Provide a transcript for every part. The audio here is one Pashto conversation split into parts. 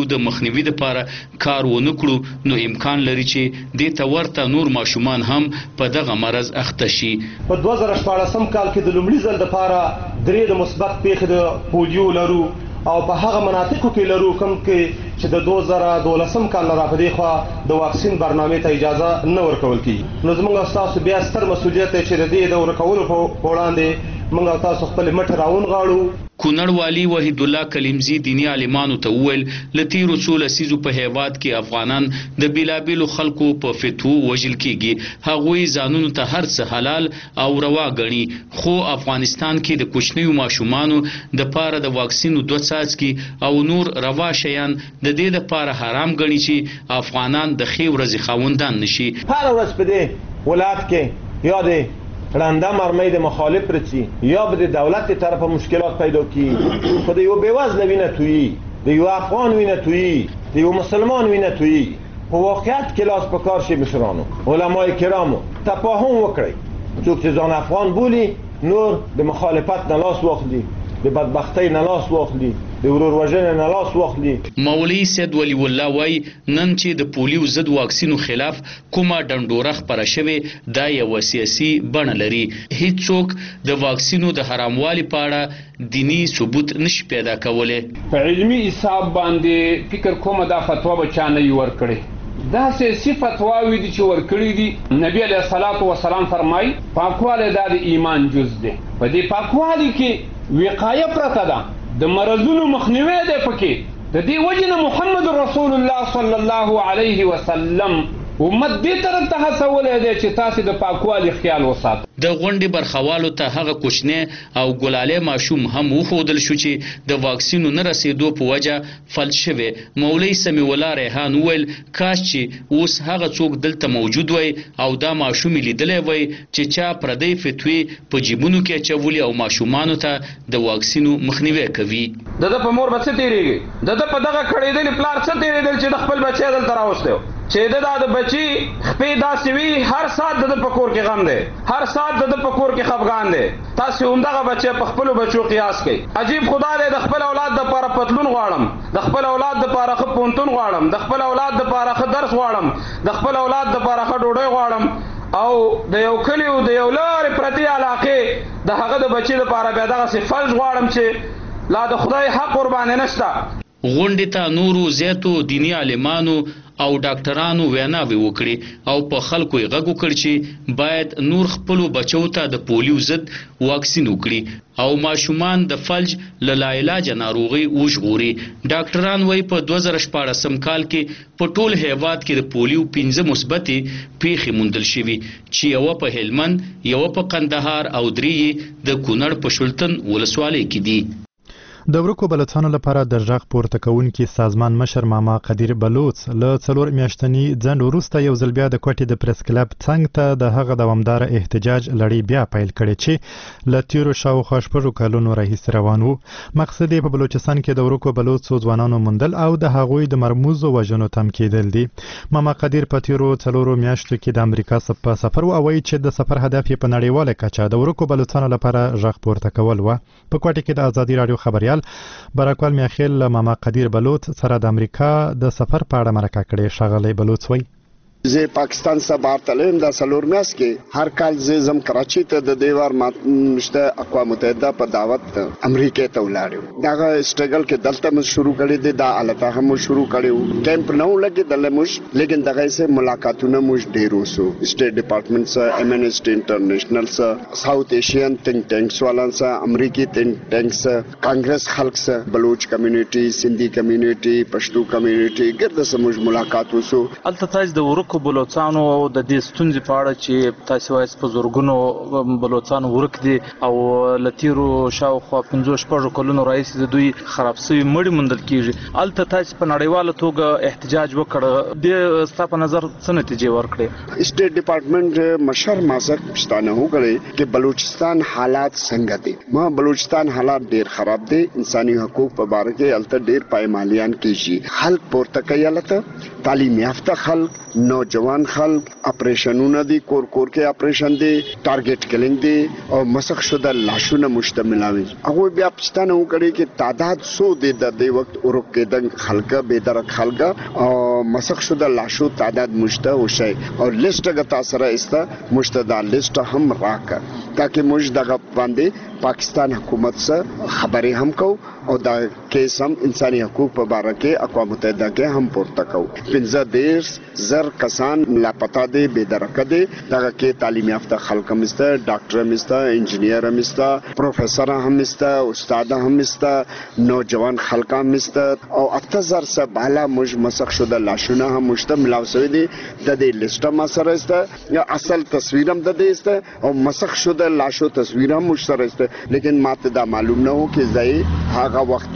د مخنیوي لپاره کار ونه کړو نو امکان لري چې دې ته ورته نور ماشومان هم په دغه مرض اخته شي. په 2014 کال کې د لومړي ځل لپاره 3 د مثبت پیښې د پولیو لرو او په هغه مناطقو کې لرو کوم کې چې د 2012 کال را په دی خوا د واکسین برنامه ته اجازه نه ورکول کیږي. نو زموږ تاسو بیا ستر مسؤلیت چې د دې د ورکولو په وړاندې موږ تاسو خپل مټ راون غاړو. کونړ والی وحید الله کلیمزی دینی عالمانو ته وویل لتیرو څو لسیزو په هیواد کې افغانان د بیلابیلو خلکو په فتو وژل کیږي. هغوی ځانونو ته هر څه حلال او روا ګڼي خو افغانستان کې د کوچنیو ماشومانو د پاره د واکسینو 2 څاڅکي او نور روا شیان د دې لپاره حرام ګڼي چې افغانان د خې ورځې خاوندان نشي. هر ورځ په دې ولایت کې یاد رنده مرمۍ د مخالف رچی یا به د دولت طرف مشکلات پیدا کی خو د یو بیوزله وینه تویی د یو افغان وینه تویی د یو مسلمان وینه تویی په واقعیت کې لاس په کار شي مشرانو علماء کرامو تفاهم وکړي څوک چې ځان افغان بولی نور د مخالفت نه لاس واخلي د بدبختی نه لاس واخلي د ورور وژنې نه لاس واخلي. مولوي سید ولی الله وای نن چې د پولیو ضد واکسینو خلاف کومه ډنډوره خبره شوې دا یو سیاسي بڼه لري. هیڅوک د واکسینو د حراموالي په اړه دینی ثبوت نشي پیدا کولای. په علمي حساب باندې فکر کوم دا فتوا به چا نه ورکړي دا سیاسي فتواوی دي چې ورکړي دي. نبی علیه الصلاۃ والسلام فرمای پاکواله د ایمان جز ده. په دې پاکوالي کې وقایه پرته ده د مرضونو مخنیوی دی پکې د دې وجه محمد رسول الله صلی الله علیه وسلم امت دې طرف ته هڅولی دی چې تاسې د پاکوالي خیال وساتئ. د غونډې برخوالو ته هغه کوچنی او ګلالی ماشوم هم وښودل شو چې د واکسینو نه رسېدو په وجه فلج شوی. مولوي سمیع الله ریحان وویل کاش چې اوس هغه څوک دلته موجود وای او دا ماشوم لیدلی وای چې چا پردی فتوی په جیبونو کې اچولي او ماشومانو ته د واکسینو مخنیوی کوي. د ده په مور به څه تېرېږي د ده په دغه کړېدلي پلار څه تېرېدل چې د خپل بچی دلته راوستی چې د بچی خپې داسې وي هر ساعت د په کور کې غم دی هر ساعت د په کور کې خفګان دی. تاسې همدغه بچی په خپلو بچو قیاس کوئ. عجیب خدا دی د خپل اولاد دپاره پتلون غواړم د خپل اولاد دپاره ښه پوهنتون غواړم د خپل اولاد دپاره ښه درس غواړم د خپل اولاد دپاره ښه ډوډۍ غواړم او د یو کلي او د یو لارې پرتې علاقې د هغه د بچي دپاره بیا دغسې فلج غواړم چې لا د خدای حق ورباندې نشته. غونډې ته نورو زیاتو دینی عالمانو او ډاکټرانو ویناوې وکړي او په خلکو یې غږ وکړ چې باید نور خپلو بچو ته د پولیو ضد واکسین وکړي او ماشومان د فلج له لاعلاجه ناروغۍ وژغوري. ډاکټران وایي په 2014 کال کې په ټول هیواد کې د پولیو 15 مثبتې پیښې موندل شوي چې یوه په هلمند یوه په قندهار او 3 د کونړ په شلتن ولسوالۍ کې دي. د ورکو بلوڅانو لپاره د غږ پورته کوونکي سازمان مشر ماما قدیر بلوڅ له 4 میاشتني ځنډ وروسته یو ځل بیا د کوټې د پریس کلب څنګ ته د هغه دوامداره احتجاج لړۍ بیا پیل کړې چې له تیرو شاوخوا 6 کلونو راهیسې روان وو. مقصد یې په بلوچستان کې د ورکو بلوڅو ځوانانو موندل او د هغوی د مرموزو وژنو تم کېدل دي. ماما قدیر په تیرو 4 میاشتو کې د امریکا په سفر و او وایي چې د سفر هدف یې په نړیواله کچه د ورکو بلوڅانو لپاره غږ پورته کول و. په کوټه کې د ازادي رادیو خبريال براکوال میاخیل ماما قدیر بلوچ سره د امریکا د سفر په اړه مرکه کړې. ښاغلی بلوچ وایي زه پاکستان څخه بهر تلم د سلور میاس کې هر کال زم کراچي ته د دیوار مشته اقوام متحده په دعوت امریکا ته ولاړم. دا سټرګل کې دلته مو شروع کړی دی دا الته هم شروع کړیو کیمپ نو لګي دلته مو لیکن دغه سه ملاقاتونه مو ډیر وسو سټیټ ډپارټمنټ سره امنسټي انټرنیشنل سره ساوث ایشین تھنک ټینکس والان سره امریکي تھنک ټینکس کانګرس خلک سره بلوچ کمیونټي سندھی کمیونټي پښتو کمیونټي ګرد سره مو ملاقات وسو. الته تاسو د ورکو بلوڅانو د دې ستونزې په اړه چې تاسو وایي په زورګونو بلوڅانو ورک دي او لتیرو شاوخوا 15 کلونو راهیسې د دوی خراب شوي مړي موندل کیږي. الته تاسو په نړیواله توګه احتجاج وکړ د ستا په نظر څه نتیجې ورکړې؟ سټیټ ډپارټمنټ مشر مازک پښتانه وکړي چې بلوچستان حالات څنګه دي. ما بلوچستان حالات ډیر خراب دي. انساني حقوق په اړه کې الته ډیر پایمالیان کیږي. خلک پورته کوي الته تعلیم یافته خلک نوجوان خلک اپریشنونه دي کور کې اپریشن دي ټارګټ کلینګ دي او مسخ شده لاشونه مشتملاوي هغه بیا پښتنه وکړي چې تعداد سو دي د دې وخت اورک کې د خلک به درک خلک او مسخ شده لاشو تعداد مشته وشي او لیست غتا سره است مشتدا لیست هم راکا تاکي موږ دغه باندې پاکستان حکومت سره خبرې هم کو او دا کیس هم انساني حقوق په اړه کې اقوام متحده کې هم پورته کو 15 زر کسان لاپتا دي بے درک دي دغه کې تعلیم یافته خلک هم است ډاکټر هم است انجینیر هم است پروفیسور هم است استاد هم است نوجوان خلک هم است او 8000 سه بالا موږ مسخ شده لاشونه هم مشتمل اوسوي دي د دې لیست ما سره است یا اصل تصویر هم د دې است او مسخ شده لاشو تصویر هم مشترک است لیکن ماته دا معلوم نه و چې ځای هغه وخت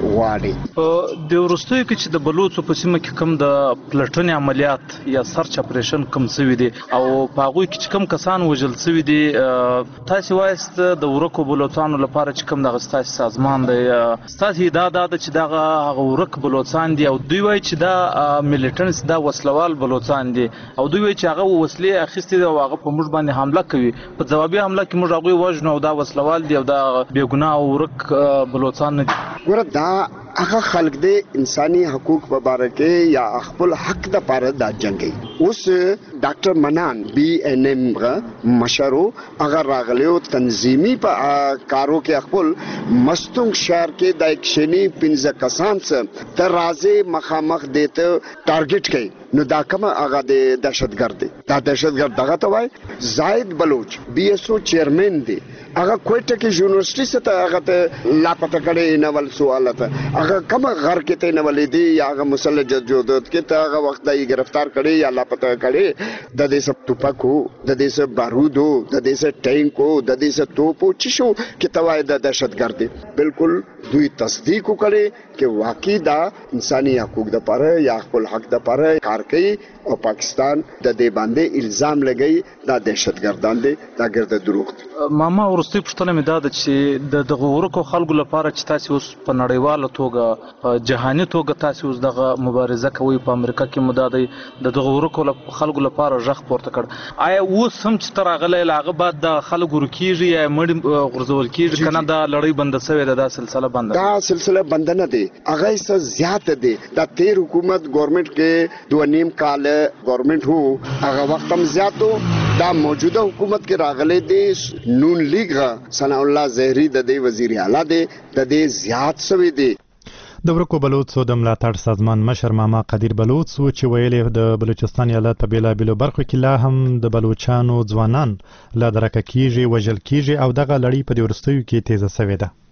غواړي د ورستیو کې چې د بلوڅو په سیمه کې کوم د پلټنې عملیات یا سرچ اپریشن کوم سوي دي او په هغه کې چې کوم کسان وژل سوي دي تاسو وایست د ورکو بلوڅانو لپاره چې کوم د غستاس سازمان دی تاسو دا چې دا هغه ورک بلوڅان دي او دوی وایي چې دا میلیټنټس دا وسلوال بلوڅان دي او دوی وایي چې هغه وسلې اخیستي او هغه په موږ باندې حمله کوي په جوابي حمله کې موږ هغه وژنو او دا وسلوال دي او دا بیګناه ورک بلوڅان دي ګوره دا هغه خلک دي انساني حقوق په اړه کې یا خپل حق د پاره د جنگي اوس ډاکټر منان بي ان ام مشرو هغه راغلیو تنظیمي په کارو کې خپل مستونګ شهر کې د اکشنی 15 کسان څخه تر راځي مخامخ دیته ټارګټ کوي نو دا کوم هغه د دهشتګرد دي دا دهشتګرد دغه ته وای زاید بلوچ بي اس او چیرمن دي هغه کوټه کې یونیورسيټي څخه هغه ته لاپته کړي نوول سوالات هغه کوم غر کې ته نوول دي یا هغه مسلح جدوجہد کې ته هغه وخت یې گرفتار کړي یا لاپته کړي د دې سب ټوپکو د دې سب بارودو د دې سب ټینکو د دې سب توپو چې شو کې توای د دهشتګرد بالکل دوی تصدیق وکړي چې واقعي دا انساني حقوق د پاره یا خپل حق د پاره کار کوي او پاکستان د دې باندې الزام لګي دا دهشتګردان دي دا ګرځي دروغ ماما ورستي پښتنه مې دا چې د غورکو خلکو لپاره چې تاسو اوس په نړیواله توګه جهاني توګه تاسو اوس دغه مبارزه کوي په امریکا کې مدادي د غورکو خلکو لپاره ژغ پورته کړ آیا اوس هم چې ترغله لاغه بعد د خلکو ورکیږي یا مړ غرزول کیږي کنه دا لړۍ بند شوی دا سلسله بند دا سلسله بند نه دي هغه څه زیات دي دا تیر حکومت گورنمنت کې 2.5 کال گورنمنت هو هغه وخت هم زیاتو دا موجوده حکومت کې راغلي دي نون لیگ ثنا الله زهری د دې وزیر اعلی دی د دې زیات سوي دي د ورکو بلوڅو د ملاتړ سازمان مشر ماما قدیر بلوڅ چې ویلي د بلوچستان ایالت په بیلابیلو برخو کې لا هم د بلوچانو ځوانان لا درکه کیږي وژل کیږي او دغه لړۍ په ورستیو کې تیزه شوې ده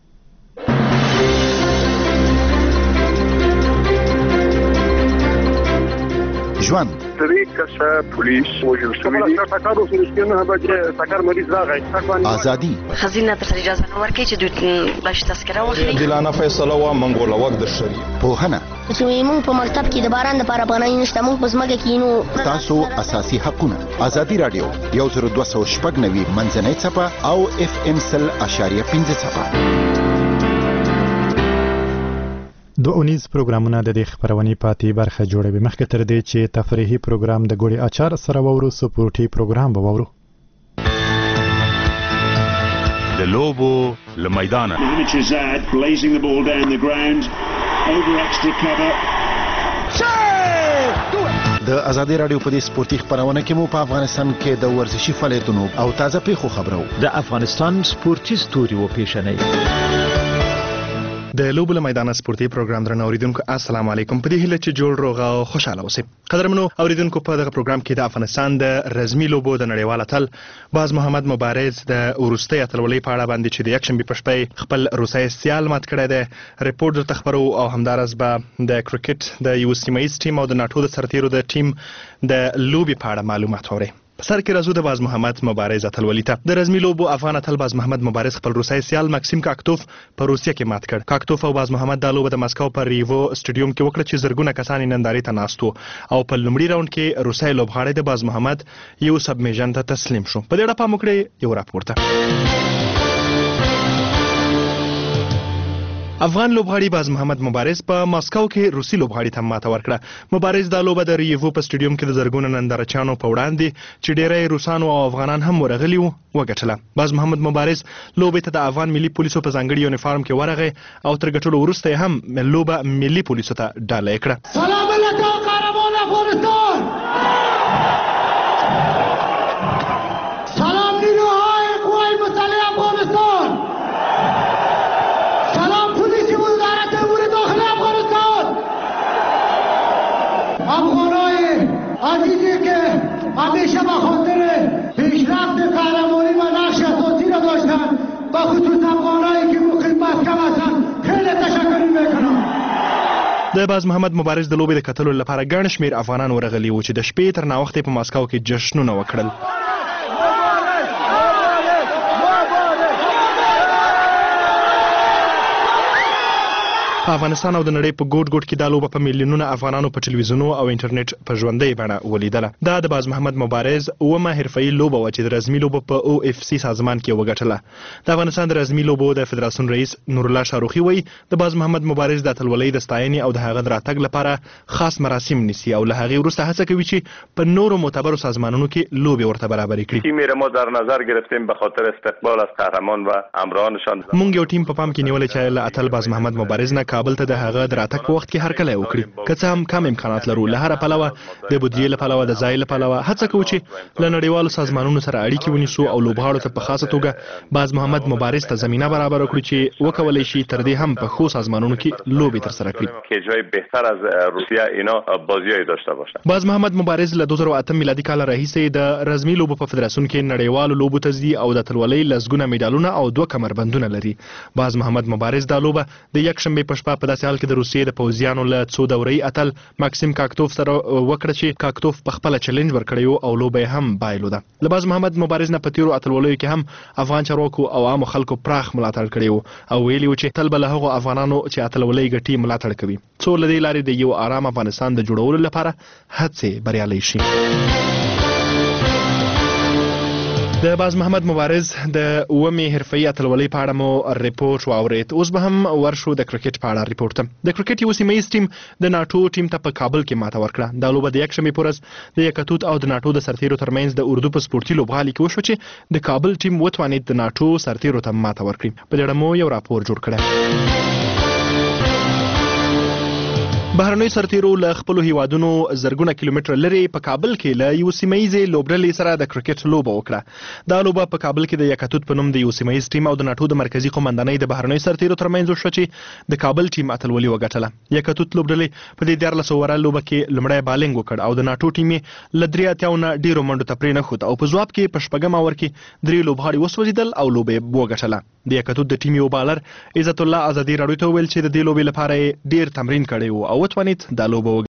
ژوند پولیس وژل شوی ازادي خزینه تر اجازه نه ورکړي چې دوی باش تذکره واخلي دلانه فیصله وا منګول وخت د شری پوهنه چې موږ په مکتب کې د باران لپاره پناه نشته موږ په ځمکه کې نو تاسو اساسي حقونه ازادي رادیو 102.9 منځنۍ چپه او اف ام سل اشاریه 15 چپه دو اونیز پروګرامونه د دې خبرونې پاتې برخه جوړوي مخکې تر دې چې تفریحي پروګرام د ګوړې اچار سره وورو سپورټي پروګرام به وورو د لوبو له میدانه د ازادي رادیو په دې سپورتي خبرونه کې مو په افغانستان کې د ورزشي فعالیتونو او تازه پیښو خبرو د افغانستان سپورتي ستوري و پیښنې د لوبو له میدان سپورتي پروګرام درنه اوریدونکو السلام علیکم په دې هیله چې جوړ روغ او خوشاله اوسئ قدرمنو اوریدونکو په دغه پروګرام کې د افغانستان د رزمي لوبو د نړیوال اتل باز محمد مبارز د ورستۍ اتلولۍ په اړه باندې چې د یکشنبې په شپه خپل روسي سیال مات کړی دی ریپورت درته خبرو او همدارس به د کرکټ د یو سیمایي ټیم او د ناټو د سرتیرو د ټیم د لوبي په اړه معلومات اورئ په سر کې راځو د باز محمد مبارز اتلولۍ ته د رزمي لوبو افغان اتل باز محمد مبارز خپل روسي سیال ماکسیم کاکتوف په روسیه کې مات کړ کاکتوف او باز محمد د لوبه د مسکو په ریوو سټډیوم کې وکړه چې زرګونه کسان نندارې ته ناست وو او په لومړي راوند کې روسي لوبغاړی د باز محمد یو سبمیشن ته تسلیم شو په دې اړه پام وکړئ یو راپورته افغان لوبغاړي باز محمد مبارز په ماسکو کې روسي لوبغاړي ته ماته ورکړه. مبارز دا لوبه د ریوو په سټیډیوم کې د زرګونو نندارچیانو په وړاندې چې ډېری روسانو او افغانان هم ورغلي وو وګټله. باز محمد مبارز لوبې ته د افغان ملي پولیسو په ځانګړي یونیفارم کې ورغی او تر ګټلو وروسته یې هم لوبه ملي پولیسو ته ډاله کړه. سلام علیکم قهرمان افغانستان. سلام نیروهای قوای مسلح افغانستان. سلام پلیس وزارت امور داخلی افغانستان. افغانای عزیزی که همیشه به خاطر پیشرفت قهرمانی و نقش اساسی را داشتند، به خصوص افغانایی که مقیم مسکو هستند خیلی تشکر میکنم. د باز محمد مبارز د لوبې د کتلو لپاره ګڼ شمېر افغانان ورغلي وو چې د شپې تر ناوخته په ماسکو کې جشنونه وکړل. په افغانستان او د نړۍ په ګوټ ګوټ کې دا لوبه په میلیونونو افغانانو په ټلویزیونونو او انټرنیټ په ژوندۍ بڼه ولیدله. دا د باز محمد مبارز اومه حرفه‌ایي لوبه وه چې د رزمي لوبو په OFC سازمان کې وګټله. د افغانستان د رزمي لوبو د فدراسیون رئیس نورالله شاروخي وایي د باز محمد مبارز د اتلولۍ د ستاینې او د هغه د راتګ لپاره خاص مراسم نیسي او له هغې وروسته هڅه کوي چې په نورو معتبرو سازمانونو کې لوبې ورته برابرې کړي. تیم ما در نظر گرفتیم به خاطر استقبال از قهرمان و همراهانشان. موږ یو ټیم په پام کې نیولې چې له اتل باز محمد مبارز نه کابل ته د هغه د راتګ په وخت کې هرکلی وکړي. که څه هم کم امکانات لرو، له هره پلوه د بودیجې له پلوه د ځای له پلوه هڅه کوو چې له نړیوالو سازمانونو سره اړیکې ونیسو او لوبغاړو ته په خاصه توګه باز محمد مبارز ته زمینه برابر کړو چې وکولی شي تر دې هم په ښو سازمانونو کې لوبې ترسره کړي. که جای بهتر از روسیه اینا بازیای داشته باشند. باز محمد مبارز له 2008 میلادي کال راهیسې د رزمي لوبو په فدراسیون کې نړیوالو لوبو ته ځي او د اتلولۍ لسګونه میډالونه او 2 کمربندونه لري. باز محمد مبارز دا لوبه د یکشنبې په شپه په داسې حال کې د روسیې د پوځیانو له څو دورې اتل ماکسیم کاکتوف سره وکړه چې کاکتوف په خپله چلنج ورکړی و او لوبه یې هم بایلوده. له باز محمد مبارز نه په تېرو اتلولیو کې هم افغان چارواکو او عامو خلکو پراخ ملاتړ کړی و او ویلي و چې تل به له هغو افغانانو چې اتلولۍ ګټي ملاتړ کوي څو له دې لارې د یو ارام افغانستان د جوړولو لپاره هڅې بریالۍ شي. د باز محمد مبارز د اومې حرفه‌ایي اتلولۍ په اړه مو ریپورټ واورېد. اوس به هم ورشو د کرکټ په اړه ریپورټ ته. د کرکټ یو سیمه ییز ټیم د ناټو ټیم ته په کابل کې ماته ورکړه. دا لوبه د یکشنبې په ورځ د یکتوت او د ناټو د سرتیرو ترمنځ د اردو په سپورتي لوبغالي کې وشوه چې د کابل ټیم وتوانید د ناټو سرتیرو ته ماته ورکړي. په دې اړه مو یو راپور جوړ کړی. بهرنیو سرتیرو له خپلو هیوادونو زرګونه کیلومتره لرې په کابل کې له یو سیمه ییزې لوبډلې سره د کرکټ لوبه وکړه. دا لوبه په کابل کې د یکتوت په نوم د یو سیمه ییز ټیم او د ناټو د مرکزي قومندانۍ د بهرنیو سرتیرو ترمنځ وشوه چې د کابل ټیم اتلولي وګټله. یکتوت لوبډلې په دې 14 اووره لوبه کې لومړی بالینګ وکړ او د ناټو ټیم یې له 3 نه ډیرو منډو ته پرېنښود او په ځواب کې په شپږم اوور کې 3 لوبغاړي وسوځېدل او لوبه یې وګټله. د یکتوت د ټیم یو بالر عزت الله ازادي راډیو ته وویل چې د دې لوبې لپاره یې ډیر تمرین کړی و او وتوانید دا لوبه